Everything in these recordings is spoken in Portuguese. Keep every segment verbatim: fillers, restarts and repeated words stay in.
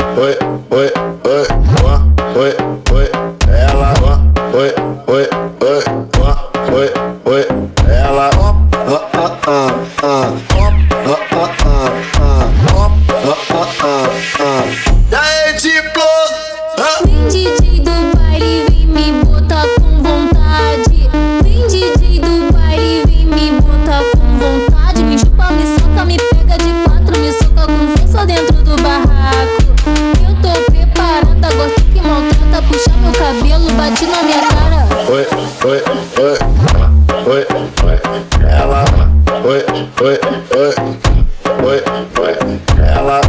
oi, oi, oi, oi, oi, ela, oi, oi, oi, oi, oi, ela, daí tipo, vem D J do baile, vem me botar com vontade. Vem D J do baile, vem me botar com vontade. Me chupa, me soca, me pega de quatro, me soca com força dentro do barraco. Eu tô preparada, gosto que maltrata, puxa meu cabelo, bate na minha cara. oi, oi, oi, oi, oi, ela, oi, oi, oi, oi, oi, ela,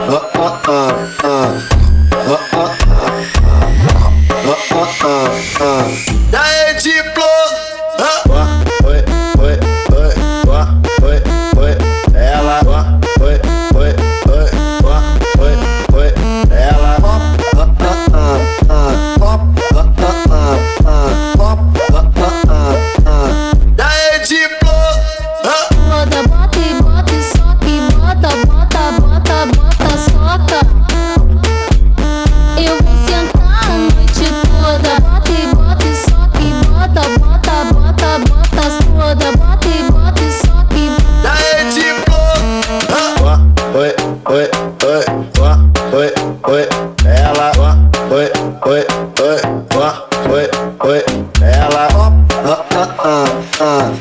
daí tipo, oi, oi, oi, oi, oi, ela, oi, oi, oi, oi, oi, ela, daí tipo, Bota, bota e bota e soca e bota, bota, bota, bota, soca. Eu vou sentar a noite toda. Bota e bota e soca e bota, bota, bota, bota toda. Bota e bota e soca e daí tipo, oi, oi, oi, oi, oi, ela, oi, oi, oi, oi, oi, ela,